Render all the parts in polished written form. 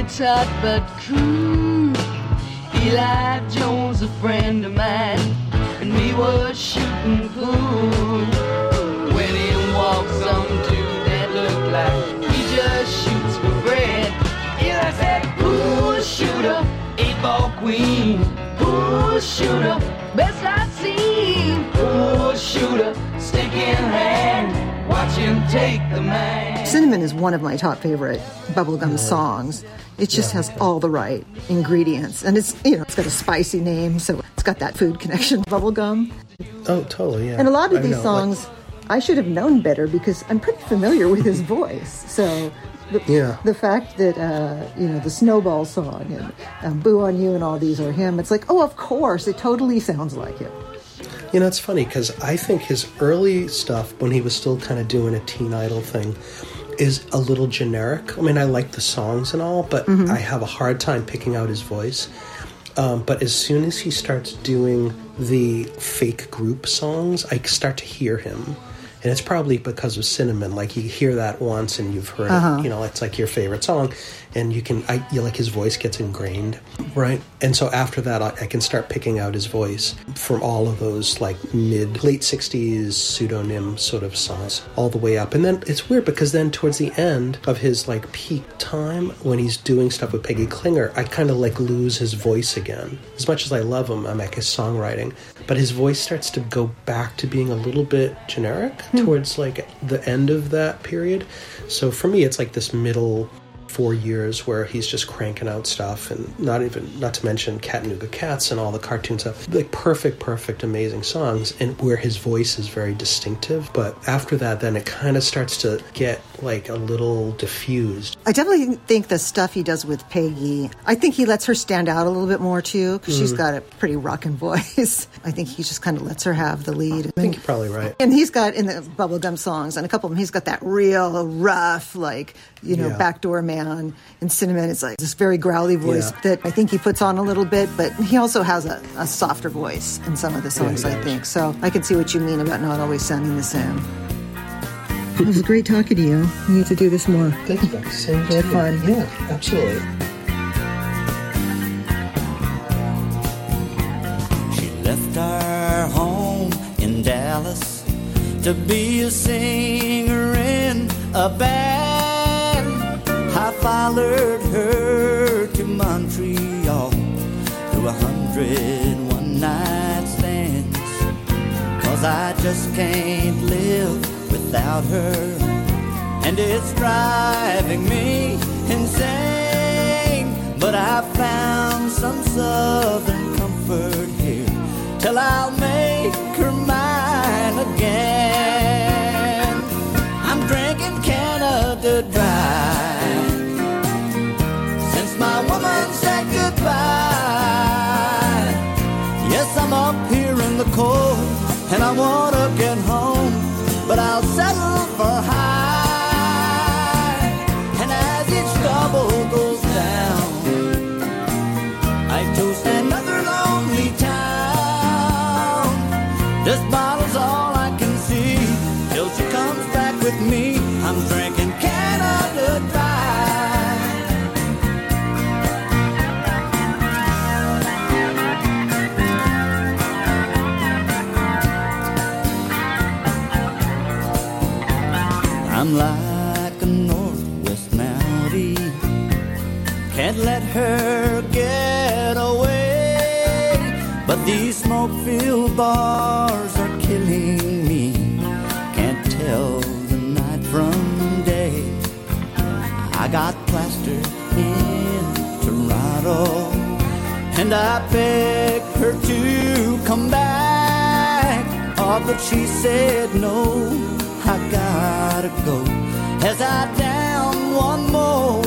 looks hot but cool. Eli Jones, a friend of mine, and we were shooting pool. When he walks some dude that look like he just shoots for bread. Eli said, pool shooter, 8-ball queen. Pool shooter, best I've seen. Pool shooter, stick in hand, watch him take the man. Cinnamon is one of my top favorite bubblegum songs. It just has all the right ingredients. And it's, it's got a spicy name, so it's got that food connection, bubblegum. Oh, totally, yeah. And a lot of these songs, I should have known better because I'm pretty familiar with his voice. So the fact that, the Snowball song and Boo on You and all these are him, it's like, oh, of course, it totally sounds like him. It's funny because I think his early stuff, when he was still kind of doing a teen idol thing, is a little generic. I mean, I like the songs and all, but I have a hard time picking out his voice. But as soon as he starts doing the fake group songs, I start to hear him. And it's probably because of Cinnamon. Like, you hear that once and you've heard it. It's like your favorite song. And like his voice gets ingrained, right? And so after that, I can start picking out his voice from all of those like late 60s pseudonym sort of songs all the way up. And then it's weird because then towards the end of his like peak time, when he's doing stuff with Peggy Klinger, I kind of like lose his voice again. As much as I love him, I like his songwriting, but his voice starts to go back to being a little bit generic towards like the end of that period. So for me, it's like this middle 4 years where he's just cranking out stuff, and not to mention Chattanooga Cats and all the cartoon stuff, like perfect, amazing songs, and where his voice is very distinctive. But after that, then it kind of starts to get like a little diffused. I definitely think the stuff he does with Peggy, I think he lets her stand out a little bit more too, because she's got a pretty rockin' voice. I think he just kind of lets her have the lead. I think you're probably right. And he's got, in the bubblegum songs, and a couple of them, he's got that real rough, like, backdoor man. And Cinnamon is like this very growly voice that I think he puts on a little bit, but he also has a softer voice in some of the songs, I think. So I can see what you mean about not always sounding the same. It was great talking to you. We need to do this more. Thank you, Becky. Same to you. Fun. Yeah, absolutely. She left her home in Dallas to be a singer in a band. I followed her to Montreal through 100 one-night stands, 'cause I just can't live without her, and it's driving me insane. But I found some southern comfort here till I'll make her mine again. I'm drinking Canada Dry since my woman said goodbye. Yes, I'm up here in the cold and I want to get home, but I'll settle for high. And as each double goes down, I toast another lonely town. This bottle's all I can see till she comes back with me. I'm drinking Canada Dry. I'm like a northwest Mountie, can't let her get away. But these smoke-filled bars are killing me, can't tell the night from day. I got plastered in Toronto, and I begged her to come back. Oh, but she said no, I gotta go, as I down one more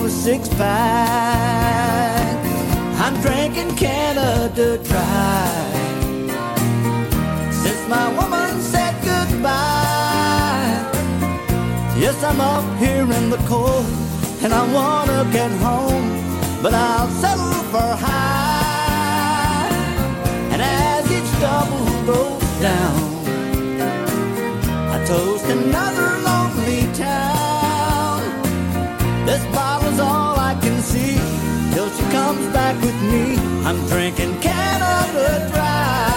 6-pack. I'm drinking Canada Dry since my woman said goodbye. Yes, I'm up here in the cold and I wanna get home, but I'll settle for high. And as each double goes down, I toast another lonely town. This bottle's all I can see back with me. I'm drinking Canada Dry.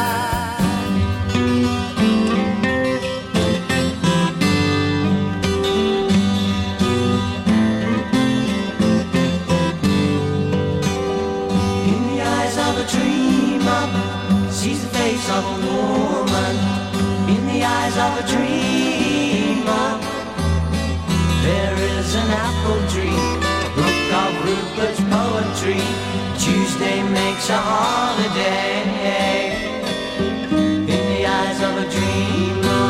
In the eyes of a dreamer, sees the face of a woman. In the eyes of a dreamer, there is an apple tree, a book of Rupert's poetry. Tuesday makes a holiday. In the eyes of a dreamer.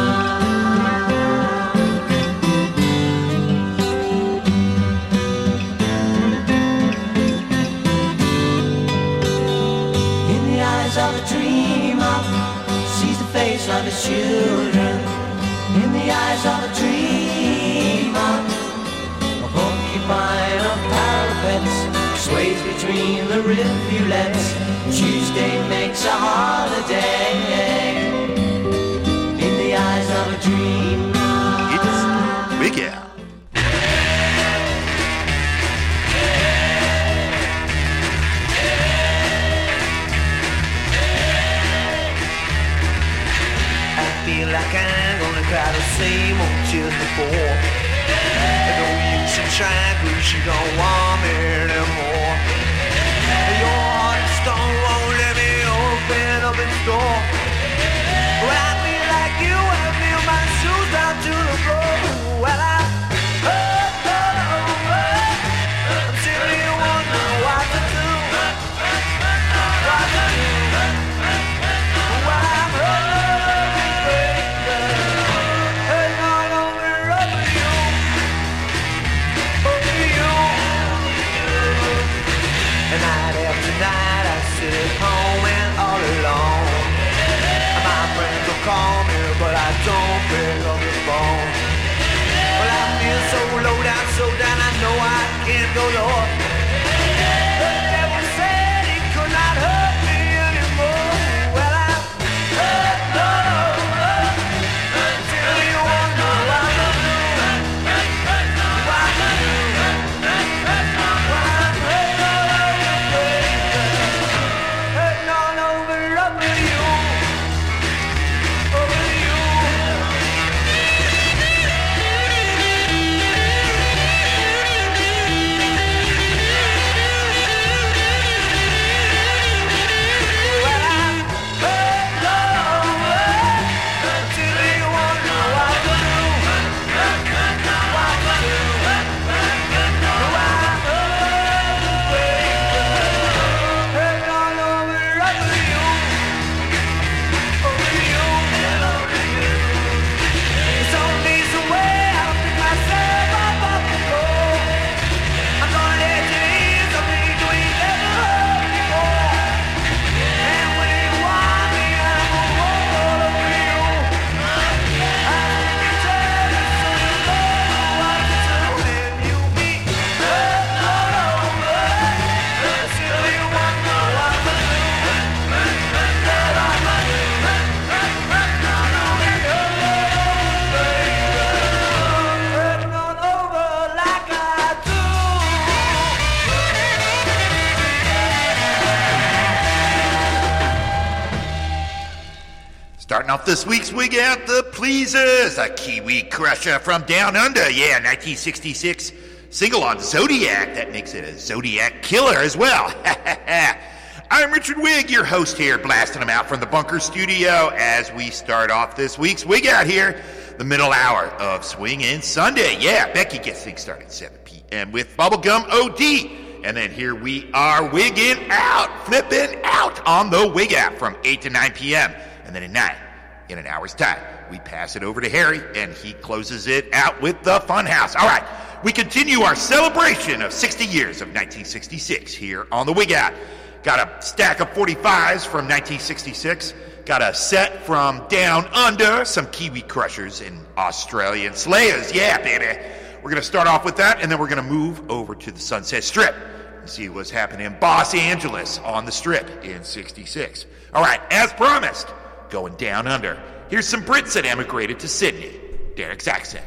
In the eyes of a dreamer, sees the face of his children. In the eyes of a dreamer, a porcupine of parapets sways between the rivulets. Tuesday makes a holiday. In the eyes of a dreamer. It's Big Al. I feel like I'm gonna cry the same old tears before. No use in trying, 'cause you don't want me anymore. Your heart of stone won't let me open up its door. Well, I feel like you have nailed my shoes down to the floor. Well, I'm simply wondering what to do. What to do. Well, I'm hurting all over you. Over you. And night after night I sit at home and all alone. My friends will call me, but I don't pick up the phone. Well, I feel so low down, I know I can't go lower. The devil said he could not hurt me anymore. Well, I'm hurt all over until you wonder what to do. What to do. Well, I'm hurt all over, baby. Hurting all over you. Over you. Well, I'm hurt all over until you wonder what to do. What to do. Well, I'm hurt, baby. Hurting all over you. Over you. It's only the way I'll pick myself up off the floor. I'm gonna let you in something you ain't never heard before. And when you want me, I'm gonna walk all over you. I can tell you so you know what to do. And you'll be hurt all over until you wonder what to do. Hurting all over like I do. Starting off this week's Wig Out, The Pleasers, a Kiwi crusher from Down Under. Yeah, 1966 single on Zodiac. That makes it a Zodiac killer as well. I'm Richard Wig, your host here, blasting them out from the Bunker Studio as we start off this week's Wig Out here, the middle hour of Swingin' Sunday. Yeah, Becky gets things started at 7 p.m. with Bubblegum OD. And then here we are wigging out, flipping out on the Wig Out from 8 to 9 p.m. And then at 9, in an hour's time, we pass it over to Harry, and he closes it out with the Funhouse. All right, we continue our celebration of 60 years of 1966 here on the Wig Out. Got a stack of 45s from 1966. Got a set from Down Under, some Kiwi Crushers and Australian Slayers. Yeah, baby. We're going to start off with that, and then we're going to move over to the Sunset Strip and see what's happening in Los Angeles on the Strip in 66. All right, as promised, going Down Under. Here's some Brits that emigrated to Sydney. Derek's Accent.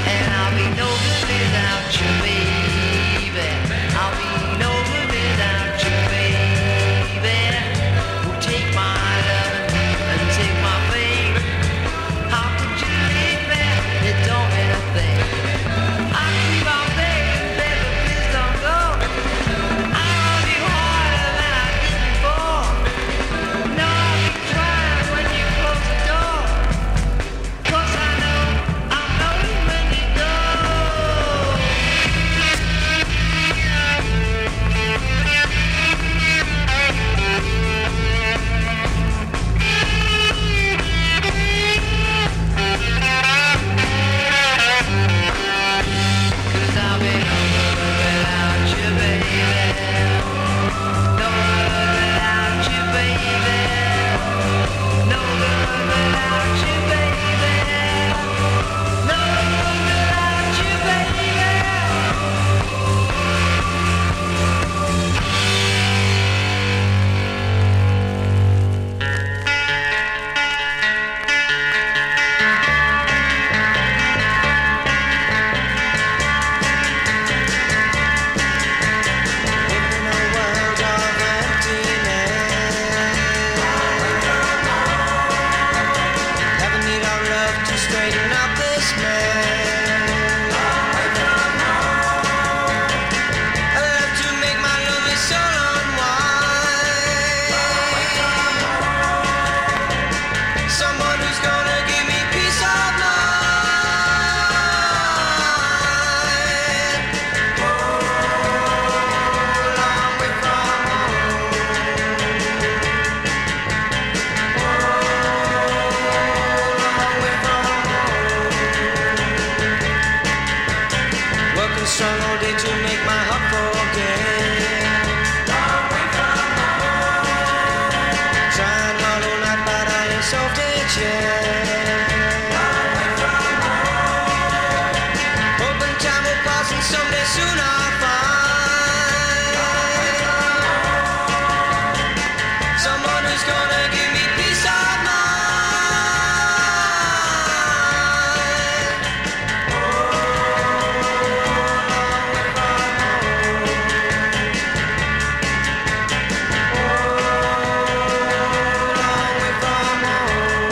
And I'll be no good without you, baby. I'll be no good without you, baby. Well, take my love and take my faith. How could you leave me? It don't mean a thing. I keep on begging, baby, please don't go. I love you harder than I did before. No, I'll be crying when you close the door. 'Cause I know I'm lonely when you go. Cause I'll be no good without you, baby. No good without you, baby. No good without you, baby. No good without you, baby. In a world of emptiness, heaven need our love to straighten up this mess. I love to make my lonely soul unwind. Someone who's gonna give me peace of mind. Long way from home. Long way from home. Working strong all day to make my heart forget. Long way from home. Trying hard all night, but I ain't solved it yet. Long way from home. Hoping time will pass and someday soon I'll find someone who's gonna give me peace of mind. Long way from home. Long way from home.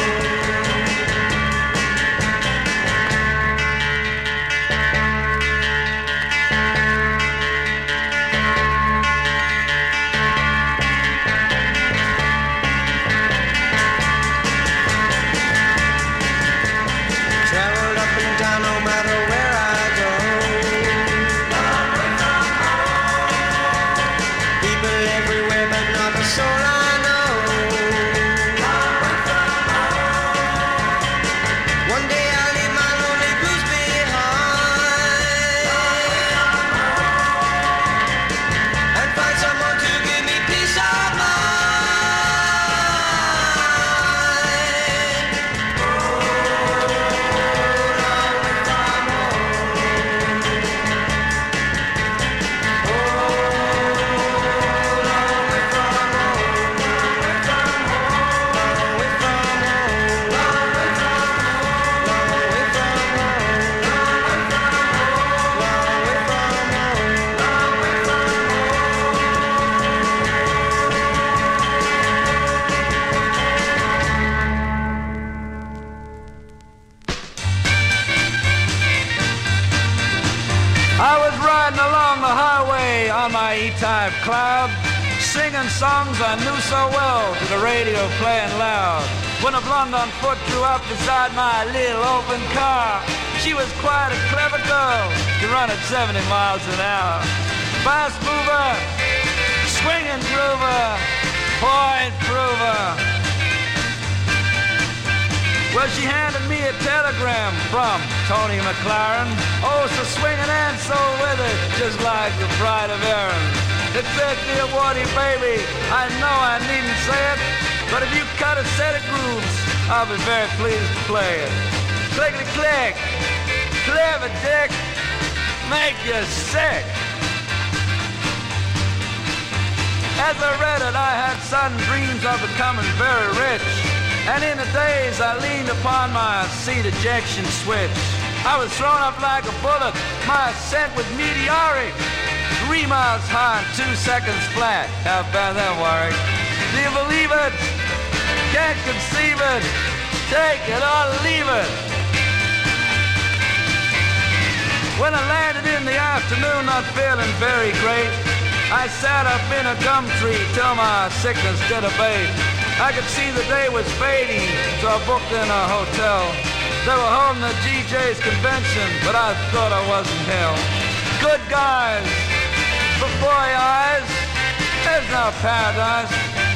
Traveled up and down no matter where I go. Long way from home. People everywhere but not a soul I know. Long way from home. One day I'll leave my lonely blues behind. Long way from home. And find someone to give me peace of mind. Long way from home. Long way from home. Long way from home. Long way from home. Long way from home. Long way from home. Long way from home. Long way from I was riding along the highway on my E-Type Cloud, singing songs I knew so well to the radio playing loud. When a blonde on foot drew up beside my little open car, she was quite a clever girl to run at 70 miles an hour. Fast mover, swinging groover, point prover. Well, she handed me a telegram from Tony McLaren. Oh, so swinging and so with it, just like the bride of Erin. It said, dear Woody, baby, I know I needn't say it, but if you cut a set of grooves, I'll be very pleased to play it. Clickety-click, clever dick, make you sick. As I read it, I had sudden dreams of becoming very rich. And in the days I leaned upon my seat ejection switch. I was thrown up like a bullet. My ascent was meteoric. 3 miles high and 2 seconds flat. How about that, Warwick? Do you believe it? Can't conceive it. Take it or leave it. When I landed in the afternoon, not feeling very great, I sat up in a gum tree till my sickness did abate. I could see the day was fading, so I booked in a hotel. They were holding a GJ's convention, but I thought I wasn't hell. Good guys, before your eyes, there's no paradise.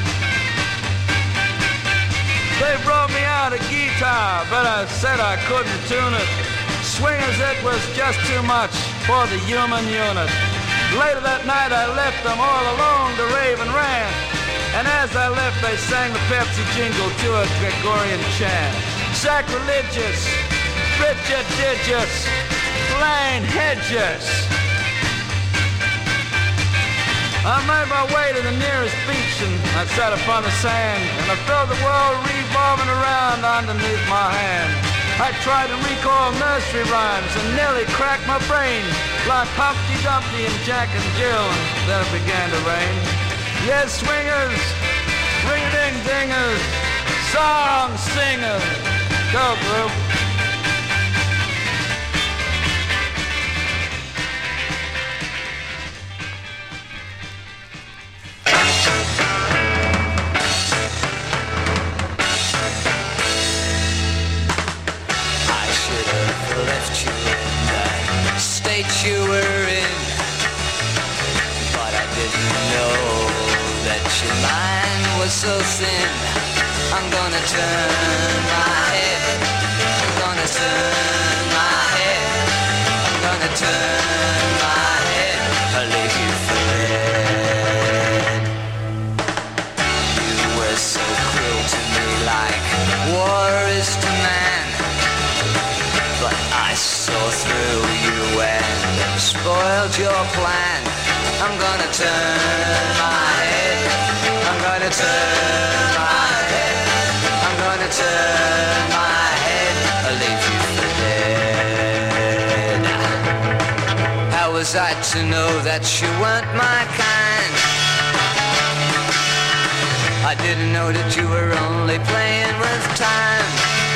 They brought me out a guitar, but I said I couldn't tune it. Swingers, it was just too much for the human unit. Later that night I left them all alone to rave and rant. And as I left they sang the Pepsi jingle to a Gregorian chant. Sacrilegious, prodigious, plain hedges. I made my way to the nearest beach and I sat upon the sand. And I felt the world revolving around underneath my hand. I tried to recall nursery rhymes and nearly cracked my brain like Humpty Dumpty and Jack and Jill, and then it began to rain. Yes, swingers, ring-a-ding-dingers, song singers, go group. You were in, but I didn't know that your line was so thin. I'm gonna turn my head, I'm gonna turn my head, I'm gonna turn my head, I'll leave you for dead. You were so cruel to me, like war is to man, but I saw through you and spoiled your plan. I'm gonna turn my head, I'm gonna turn my head, I'm gonna turn my head, I'll leave you for dead. How was I to know that you weren't my kind? I didn't know that you were only playing with time.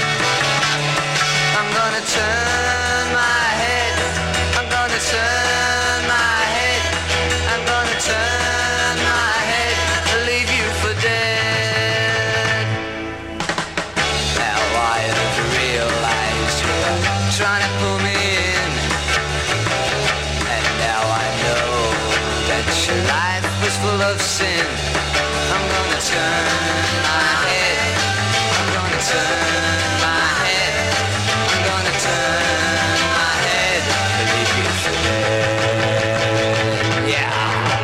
I'm gonna turn my head, I'm gonna turn my head, I'm gonna turn my head, I'll leave you for dead. Now I have realized you're trying to pull me in, and now I know that your life was full of sin. I'm gonna turn my head, I'm gonna turn my head, I'm gonna turn my head, I'll leave you for dead. Yeah.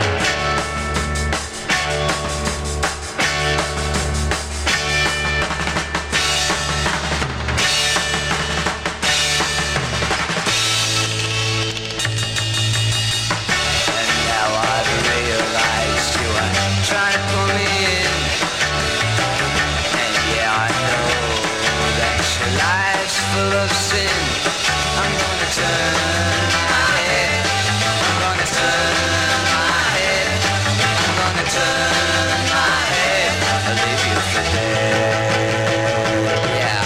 And now I've realized you are trying to pull me in, and yeah, I know that your life's full of sin. I'm gonna turn my head, I'm gonna turn my head, I'm gonna turn my head, I'll leave you for dead. Yeah.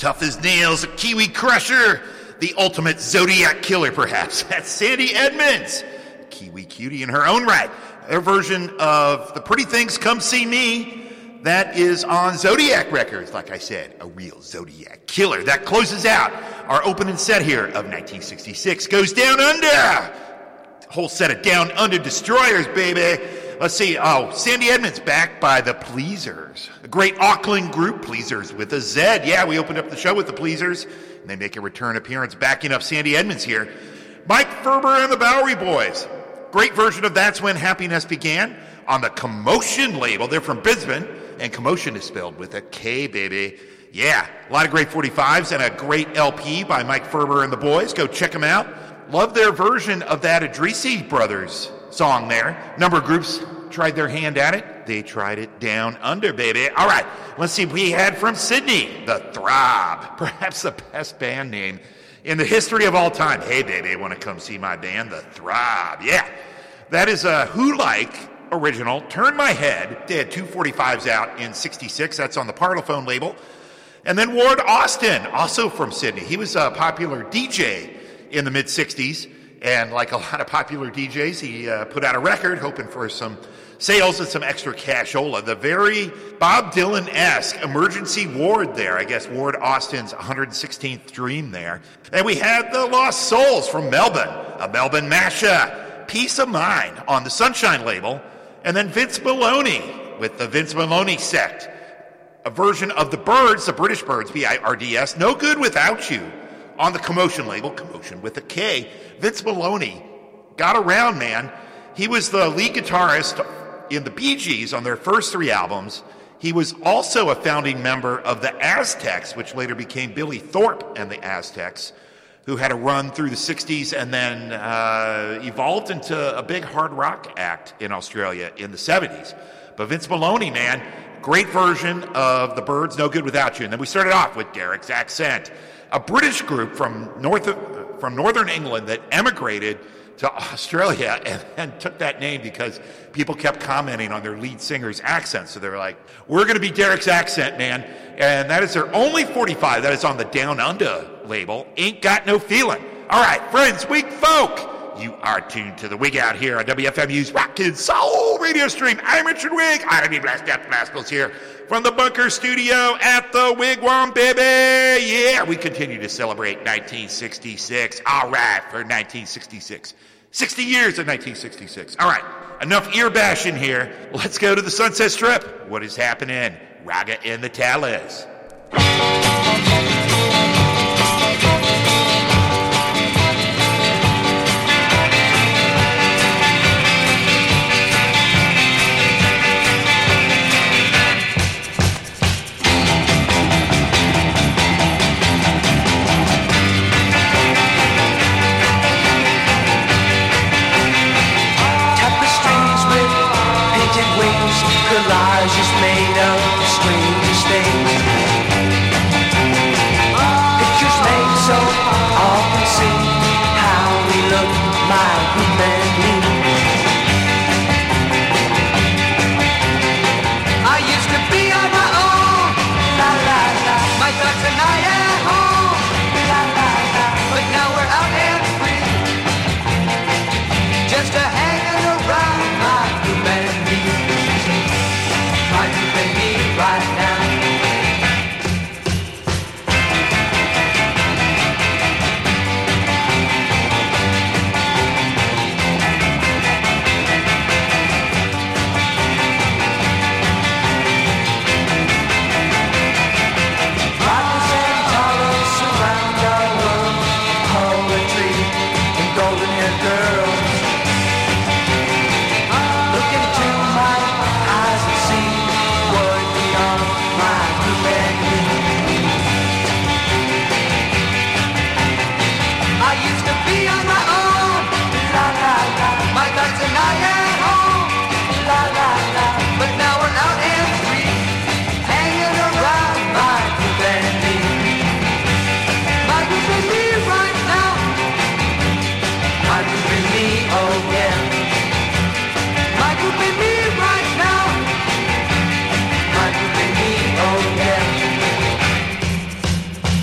Tough as nails, a Kiwi crusher, the ultimate Zodiac killer, perhaps. That's Sandy Edmonds, Kiwi cutie in her own right. Their version of The Pretty Things Come See Me, that is on Zodiac Records, like I said, a real Zodiac killer. That closes out our opening set here of 1966. Goes Down Under. Whole set of Down Under destroyers, baby. Let's see. Oh, Sandy Edmonds backed by the Pleasers. A great Auckland group, Pleasers with a Z. Yeah, we opened up the show with the Pleasers, and they make a return appearance backing up Sandy Edmonds here. Mike Ferber and the Bowery Boys. Great version of That's When Happiness Began on the Commotion label. They're from Brisbane, and Commotion is spelled with a K, baby. Yeah, a lot of great 45s and a great LP by Mike Ferber and the Boys. Go check them out. Love their version of that Adrisi Brothers song there. Number of groups tried their hand at it. They tried it Down Under, baby. All right, let's see what we had from Sydney. The Throb, perhaps the best band name in the history of all time. Hey, baby, want to come see my band, The Throb? Yeah, that is a Who Like original. Turn My Head. They had 2 45s out in 66. That's on the Parlophone label. And then Ward Austin, also from Sydney. He was a popular DJ in the mid-60s, and like a lot of popular DJs, he put out a record hoping for some sales and some extra cashola. The very Bob Dylan-esque Emergency Ward there, I guess Ward Austin's 116th Dream there. And we had the Lost Souls from Melbourne, a Melbourne mashup, Peace of Mind on the Sunshine label, and then Vince Maloney with the Vince Maloney Sect, a version of the Byrds, the British Byrds, B-I-R-D-S, No Good Without You, on the Commotion label, Commotion with a K. Vince Maloney got around, man. He was the lead guitarist in the Bee Gees on their first 3 albums. He was also a founding member of the Aztecs, which later became Billy Thorpe and the Aztecs, who had a run through the 60s and then evolved into a big hard rock act in Australia in the 70s. But Vince Maloney, man, great version of the Byrds, No Good Without You. And then we started off with Derek's Accent, a British group from northern England that emigrated to Australia and took that name because people kept commenting on their lead singer's accent. So they were like, we're going to be Derek's Accent, man. And that is their only 45 that is on the Down Under label, Ain't Got No Feeling. All right, friends, Wig Folk, you are tuned to the Wig out here on WFMU's Rockin' Soul radio stream. I'm Richard Wig. I'm Blast Death Rascals here from the Bunker Studio at the Wigwam, baby. Yeah, we continue to celebrate 1966. All right, for 1966. 60 years of 1966. All right, enough ear bashing here. Let's go to the Sunset Strip. What is happening? Raga in the Tallers. Collages made of the strangest things. Pictures made so all can see how we look, my group and me. I used to be on my own, la la la. My thoughts and I at home, la la la. But now we're out and free, just a hanging around, my group and me. My group and me right now. Rockers and towers surround our world, poetry and golden-haired girls. Look into my eyes and see world beyond my group and me. I used to be on my own, la la la. My thoughts and I at home, la la la. But now we're out and free, hanging around my group and me. My group and me right now. My group and me, oh yeah. My group and me right now. My group and me, oh yeah.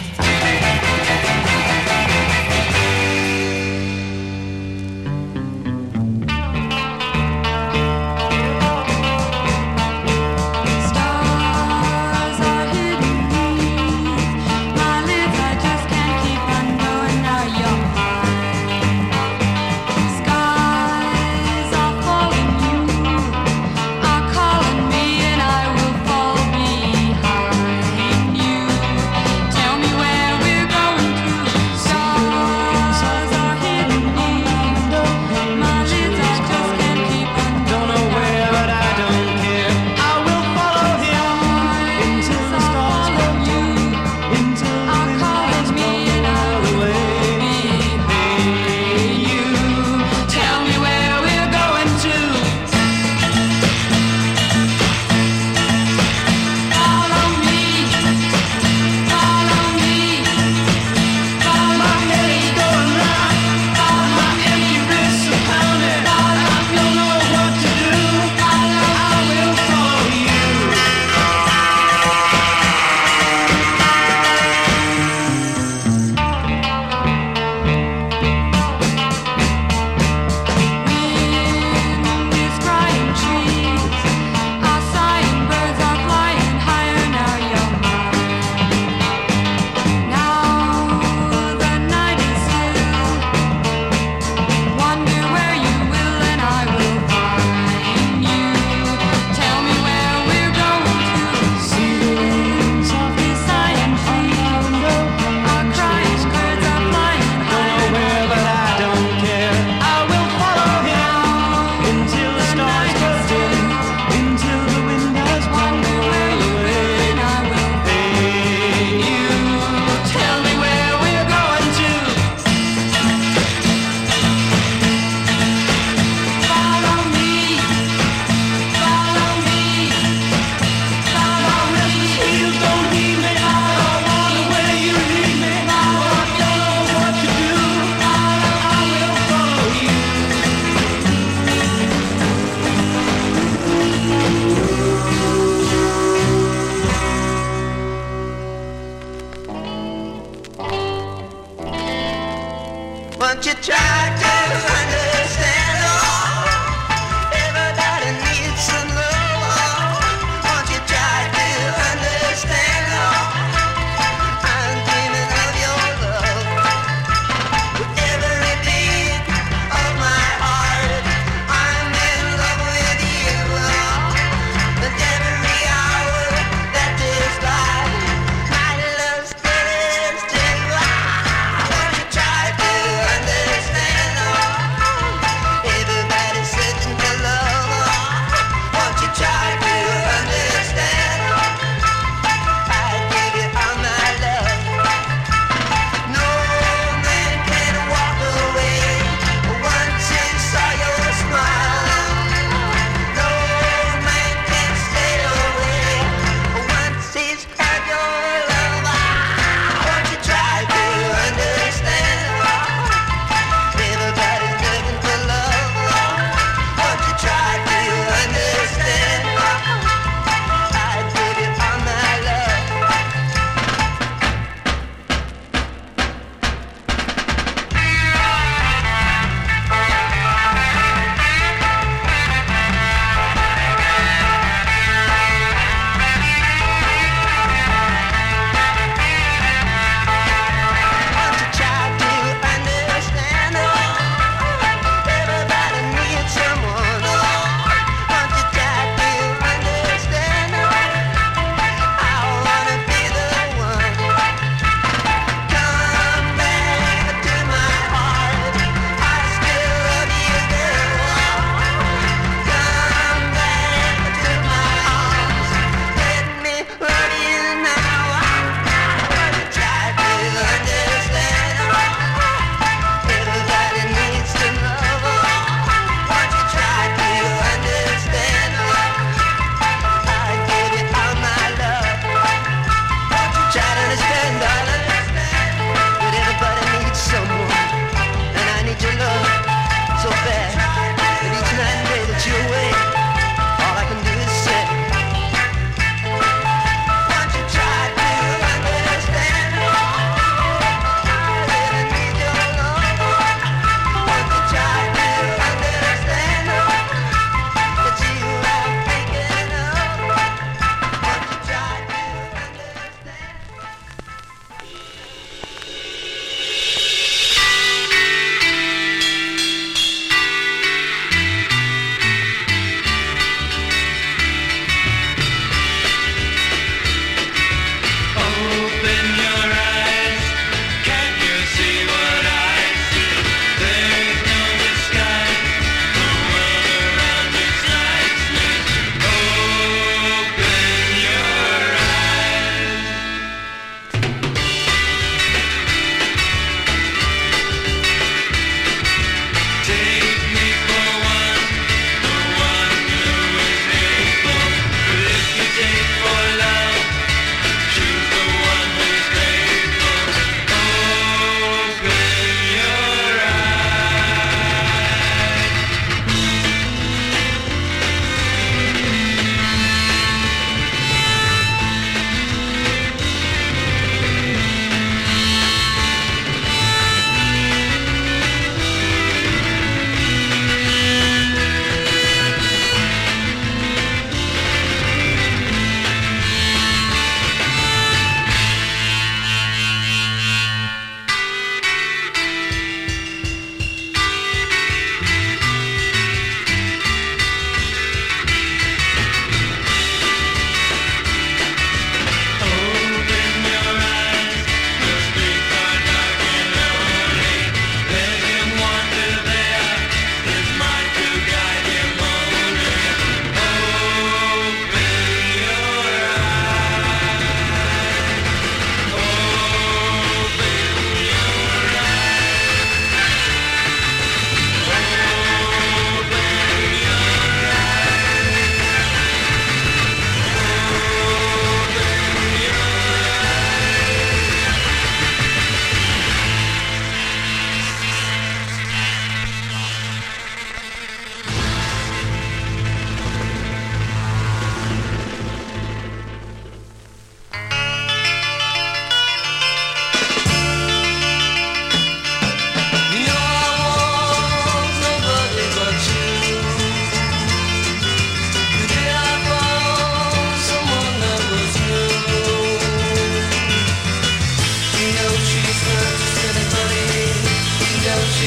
Won't you try to understand? Oh, everybody needs some love. Oh, won't you try to understand? Oh, I'm dreaming of your love. With every beat of my heart, I'm in love with you. Oh, with every hour that is by, my love stays still. Won't you try to understand? Oh, everybody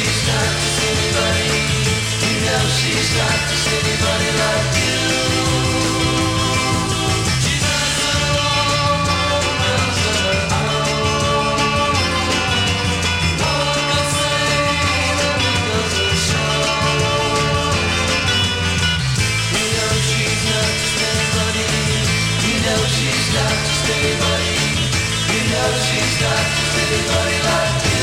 she's not just anybody. You know she's not just anybody like you. She's not her own, loves her own. No one could say that it doesn't show. You know she's not just anybody. You know she's not just anybody. You know she's not just anybody like you.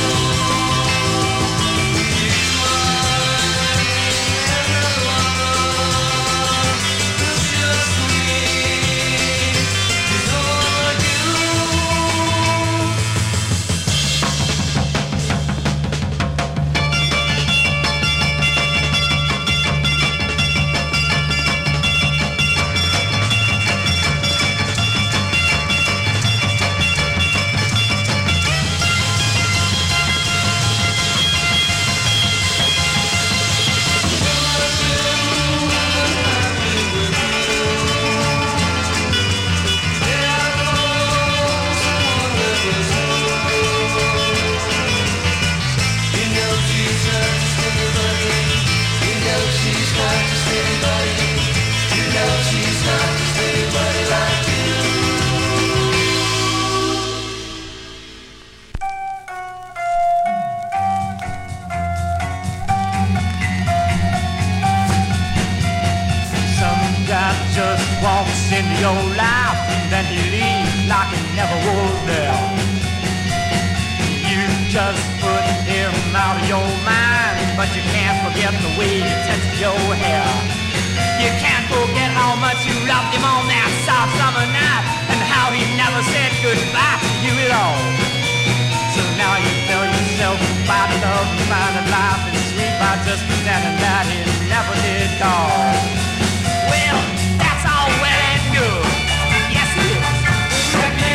Into your life, then he leaves like he never was there. You just put him out of your mind, but you can't forget the way he touched your hair. You can't forget how much you loved him on that soft summer night, and how he never said goodbye to you at all. So now you tell yourself goodbye to love and find that life is sweet by just pretending that he never did call. Well, that's all well and good. Yes, it is. Let me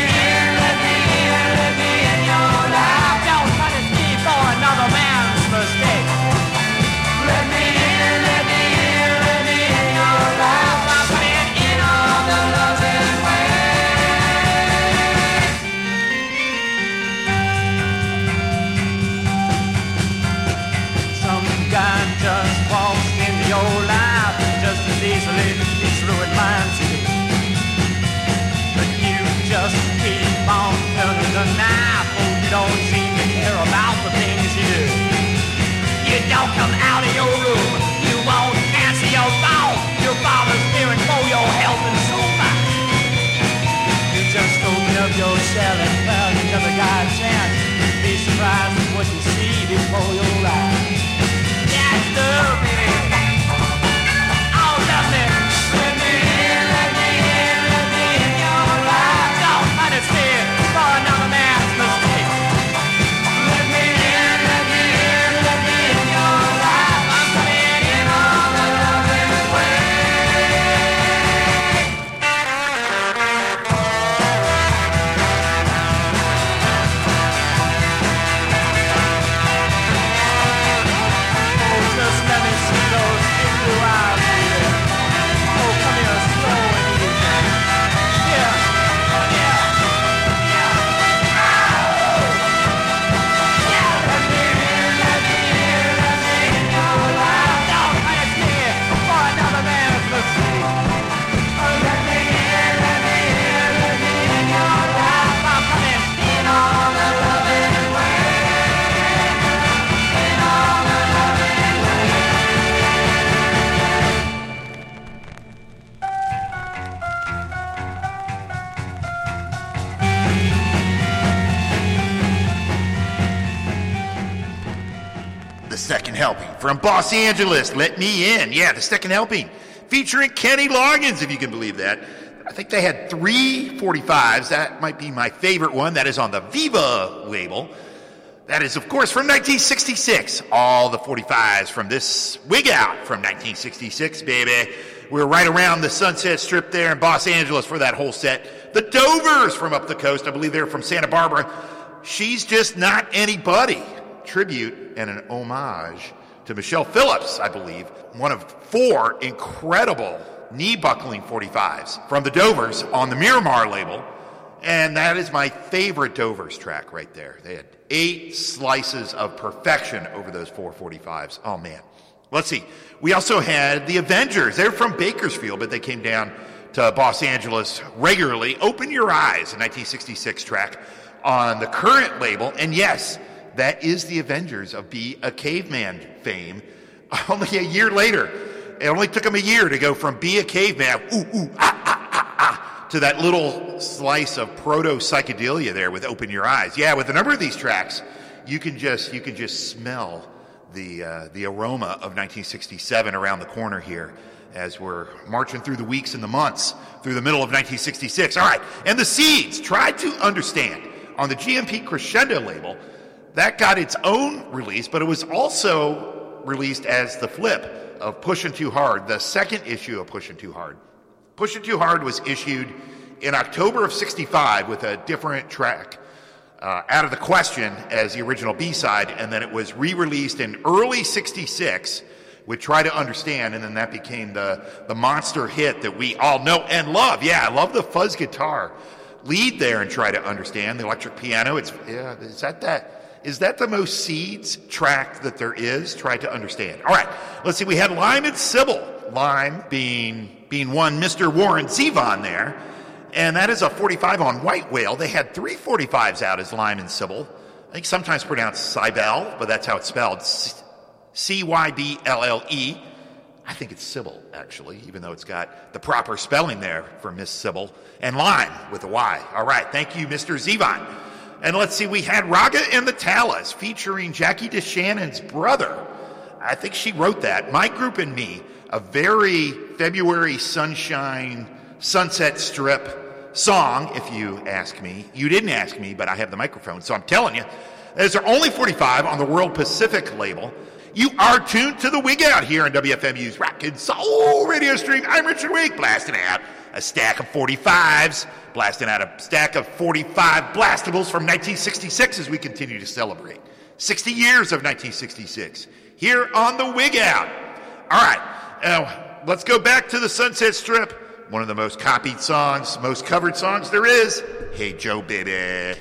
in your life. Don't punish me for another man's mistake. Let me in your life. I'm putting in all the loving way. Some guy just walks into your life just as easily as ruined mine too. But you just keep on turning the knife. Oh, you don't seem to care about the things you do. You don't come out of your room. You won't answer your phone. Your father's fearing for your health and soul. You just open up your cell and tell another guy a chance. You'd be surprised at what you see before your eyes. That's love, baby. Oh, love me. Let me in your life. Don't punish me for another man's mistake. Let me in your life. I'm coming in all the loving way. Oh, just let me see those big blue eyes, baby. Oh, come here, slow and easy. Yeah, yeah, yeah. Yeah, let me in your life. Don't punish me for another man's mistake. Oh, let me in your life. I'm coming in all the loving way. In all the loving way. The Second Helping from Los Angeles. Let Me In. Yeah, The Second Helping. Featuring Kenny Loggins, if you can believe that. I think they had 3 45s. That might be my favorite one. That is on the Viva label. That is, of course, from 1966. All the 45s from this wig out from 1966, baby. We're right around the Sunset Strip there in Los Angeles for that whole set. The Dovers from up the coast. I believe they're from Santa Barbara. She's Just Not Anybody. Tribute and an homage to Michelle Phillips, I believe. One of 4 incredible knee-buckling 45s from the Dovers on the Miramar label. And that is my favorite Dovers track right there. They had 8 slices of perfection over those 445s. Oh, man. Let's see. We also had the Avengers. They're from Bakersfield, but they came down to Los Angeles regularly. Open Your Eyes, a 1966 track on the Current label. And yes, that is the Avengers of Be a Caveman fame. Only a year later, it only took them a year to go from Be a Caveman, to that little slice of proto-psychedelia there with Open Your Eyes. Yeah, with a number of these tracks, you can just smell the aroma of 1967 around the corner here as we're marching through the weeks and the months through the middle of 1966. All right, and the Seeds tried to understand on the GMP Crescendo label. That got its own release, but it was also released as the flip of Pushin' Too Hard, the second issue of Pushin' Too Hard. Pushin' Too Hard was issued in October of 65 with a different track, Out of the Question, as the original B-side, and then it was re-released in early 66 with Try to Understand, and then that became the monster hit that we all know and love. Yeah, I love the fuzz guitar lead there and Try to Understand, the electric piano. Is that the most Seeds track that there is? Try to Understand. All right, let's see. We had Lime and Sybil. Lime being one Mr. Warren Zevon there, and that is a 45 on White Whale. They had 3 45s out as Lime and Sybil. I think sometimes pronounced Cybelle, but that's how it's spelled. Cyble. I think it's Sybil, actually, even though it's got the proper spelling there for Miss Sybil. And Lime with a Y. All right, thank you, Mr. Zevon. And let's see, we had Raga and the Talas featuring Jackie DeShannon's brother. I think she wrote that. My Group and Me, a very February sunshine, Sunset Strip song, if you ask me. You didn't ask me, but I have the microphone, so I'm telling you. There's only 45 on the World Pacific label. You are tuned to the Wig Out here on WFMU's Rock and Soul radio stream. I'm Richard Wig, blasting out a stack of 45s, blasting out a stack of 45 blastables from 1966 as we continue to celebrate 60 years of 1966 here on the Wig Out. All right, now let's go back to the Sunset Strip. One of the most copied songs, most covered songs there is. Hey Joe, baby.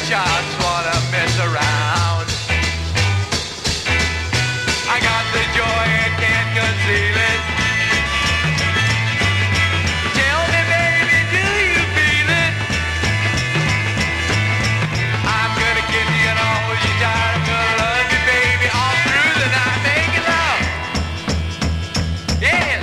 shots wanna mess around. I got the joy and can't conceal it. Tell me, baby, do you feel it? I'm gonna kiss you and hold you tight. I'm gonna love you, baby, all through the night. Making love. Yes.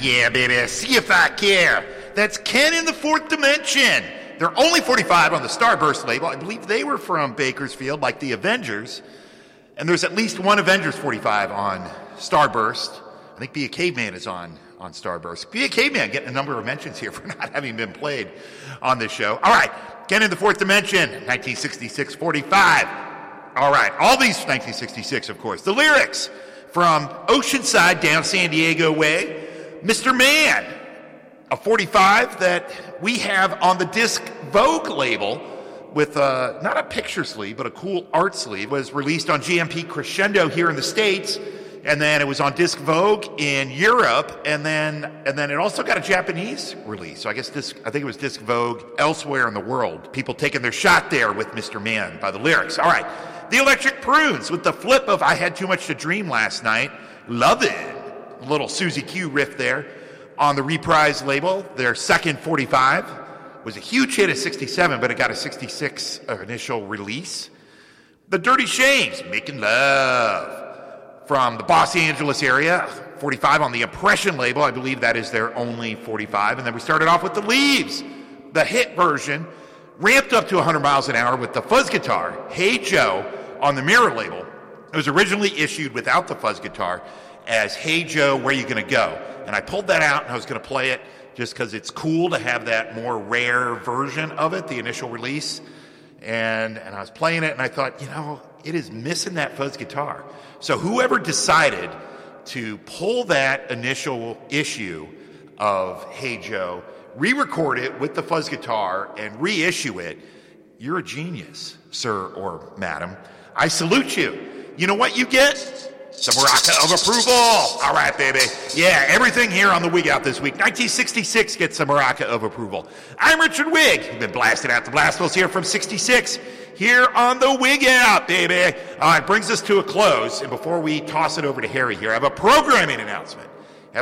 Yeah, baby. See if I care. That's Ken in the Fourth Dimension. They're only 45 on the Starburst label. I believe they were from Bakersfield, like the Avengers. And there's at least one Avengers 45 on Starburst. I think Be a Caveman is on Starburst. Be a Caveman getting a number of mentions here for not having been played on this show. All right, Ken in the Fourth Dimension, 1966, 45. All right, all these 1966, of course. The lyrics from Oceanside down San Diego way, Mr. Man, a 45 that we have on the Disc Vogue label with not a picture sleeve, but a cool art sleeve. Was released on GMP Crescendo here in the States, and then it was on Disc Vogue in Europe, and then it also got a Japanese release. So I think it was Disc Vogue elsewhere in the world. People taking their shot there with Mr. Man by the lyrics. All right, the Electric Prunes with the flip of I Had Too Much to Dream Last Night. Love it. A little Susie Q riff there on the Reprise label. Their second 45 was a huge hit at 67, but it got a 66 initial release. The Dirty Shames, Making Love, from the Los Angeles area, 45 on the Impression label. I believe that is their only 45. And then we started off with The Leaves, the hit version, ramped up to 100 miles an hour with the fuzz guitar, Hey Joe, on the Mirror label. It was originally issued without the fuzz guitar as Hey Joe, Where You Gonna Go? And I pulled that out and I was going to play it just because it's cool to have that more rare version of it, the initial release. And I was playing it and I thought, it is missing that fuzz guitar. So whoever decided to pull that initial issue of Hey Joe, re-record it with the fuzz guitar and reissue it, you're a genius, sir or madam. I salute you. You know what you get? Some Maraca of approval. All right, baby. Yeah, everything here on the Wig Out this week. 1966 gets some Maraca of approval. I'm Richard Wig. We've been blasting out the Blasphemous here from 66 here on the Wig Out, baby. It brings us to a close. And before we toss it over to Harry here, I have a programming announcement.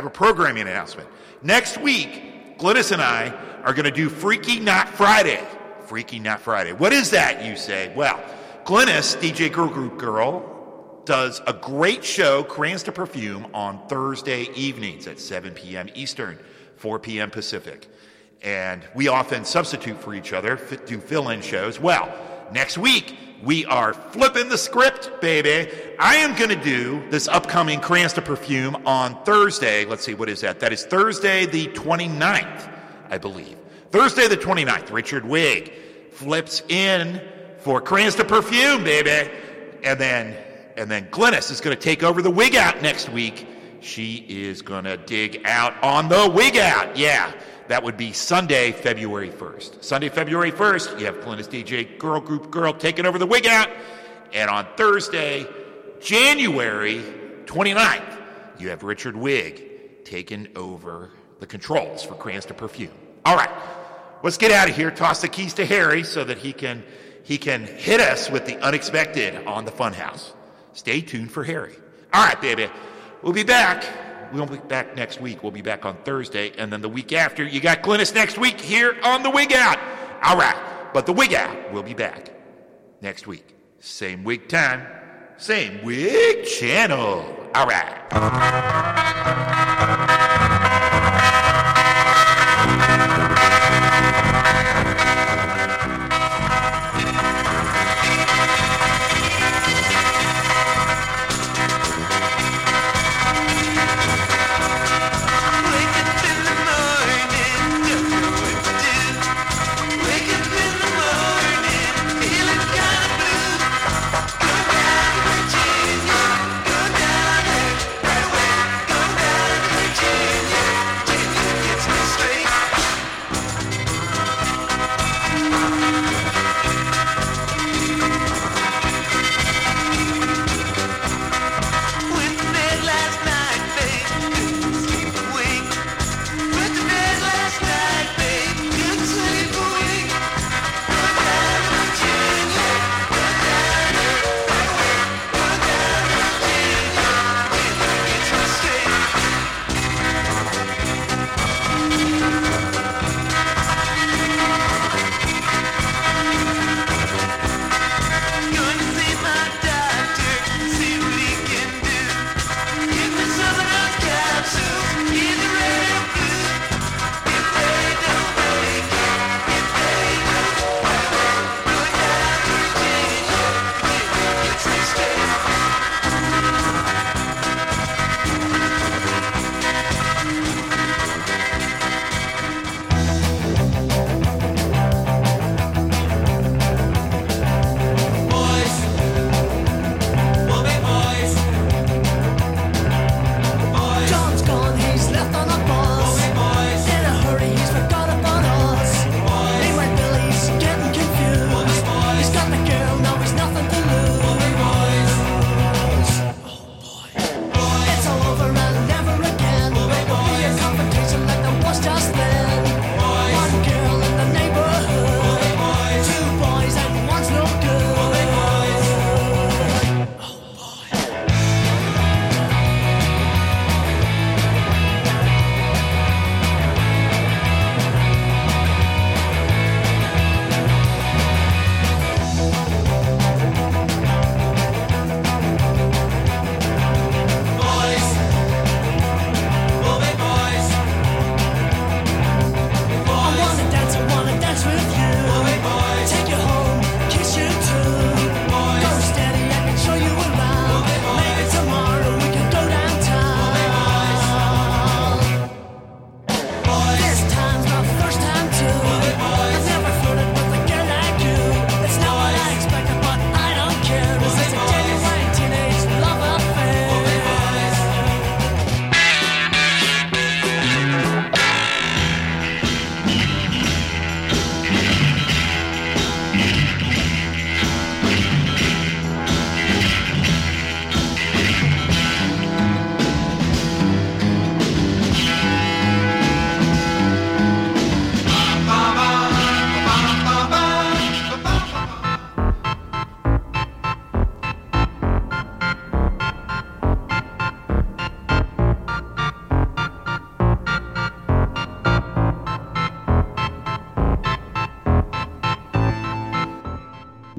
Next week, Glynis and I are going to do Freaky Not Friday. Freaky Not Friday. What is that, you say? Well, Glynis, DJ Girl Group Girl, does a great show, Crayons to Perfume, on Thursday evenings at 7 p.m. Eastern, 4 p.m. Pacific. And we often substitute for each other, do fill-in shows. Well, next week, we are flipping the script, baby. I am going to do this upcoming Crayons to Perfume on Thursday. Let's see, what is that? That is Thursday the 29th, I believe. Thursday the 29th, Richard Wig flips in for Crayons to Perfume, baby. And then Glynis is going to take over the Wig Out next week. She is going to dig out on the Wig Out. Yeah, that would be Sunday, February 1st. Sunday, February 1st, you have Glynis DJ Girl Group Girl taking over the Wig Out. And on Thursday, January 29th, you have Richard Wig taking over the controls for Crayons to Perfume. All right, let's get out of here. Toss the keys to Harry so that he can hit us with the unexpected on the Funhouse. Stay tuned for Harry. All right, baby. We'll be back. We won't be back next week. We'll be back on Thursday. And then the week after, you got Glynis next week here on the Wig Out. All right. But the Wig Out will be back next week. Same wig time, same wig channel. All right.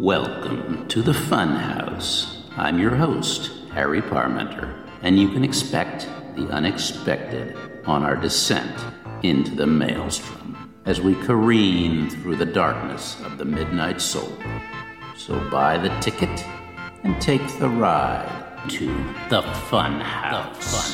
Welcome to the Funhouse. I'm your host, Harry Parmenter, and you can expect the unexpected on our descent into the maelstrom as we careen through the darkness of the midnight soul. So buy the ticket and take the ride to the Funhouse.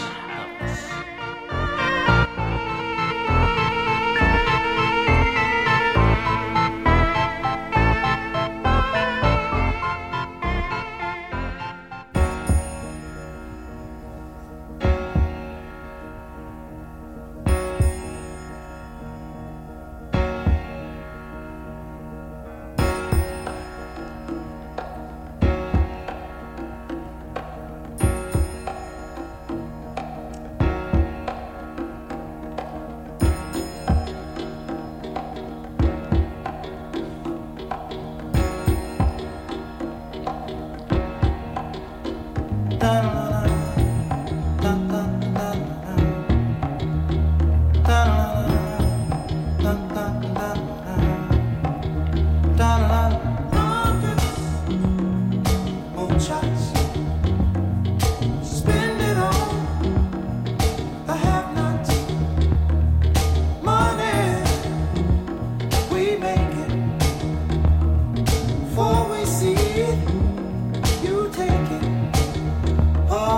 Before we see it, you take it. Oh.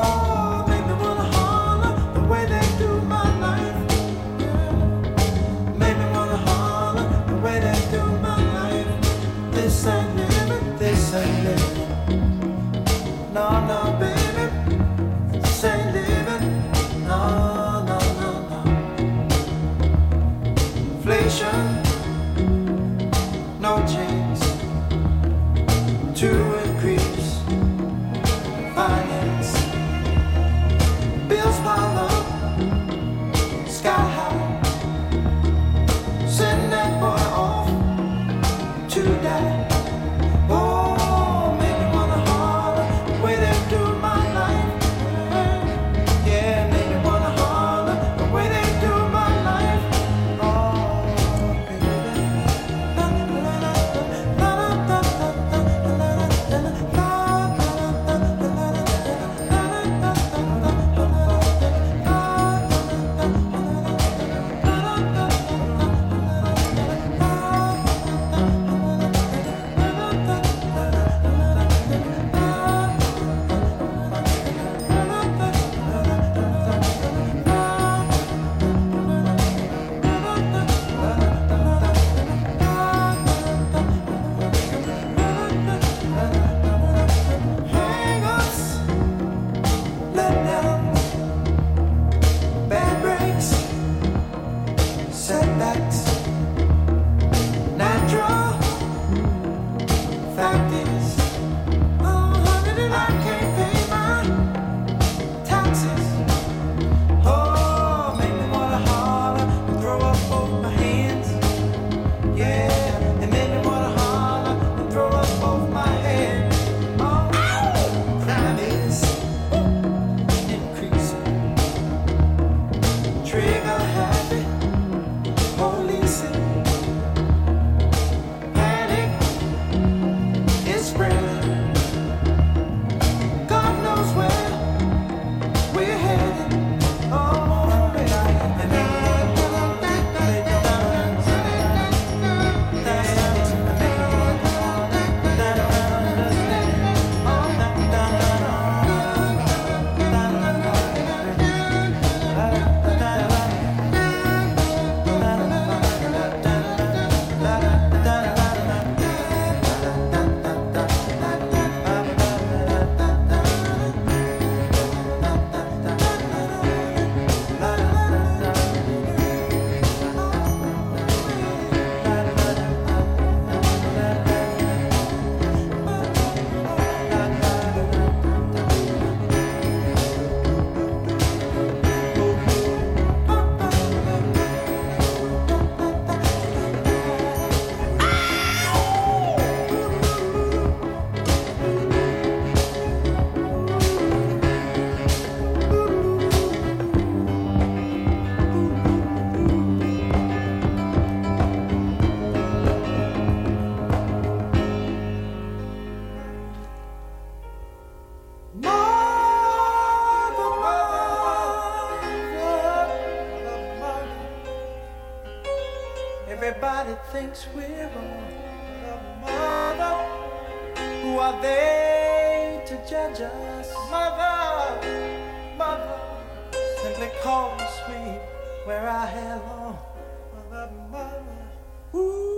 thinks we're wrong. Mother, who are they to judge us? Mother, mother, simply cause we wear our hair long. Mother, mother, ooh.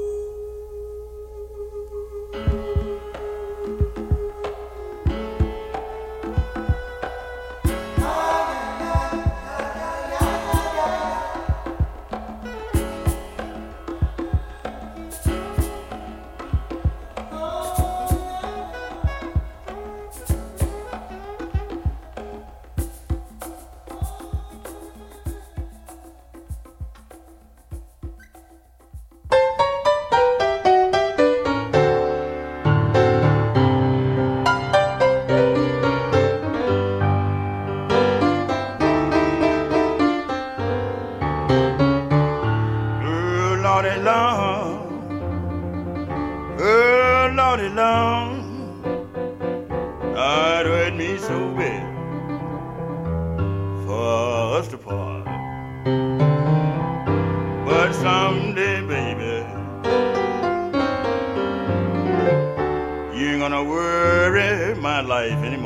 Life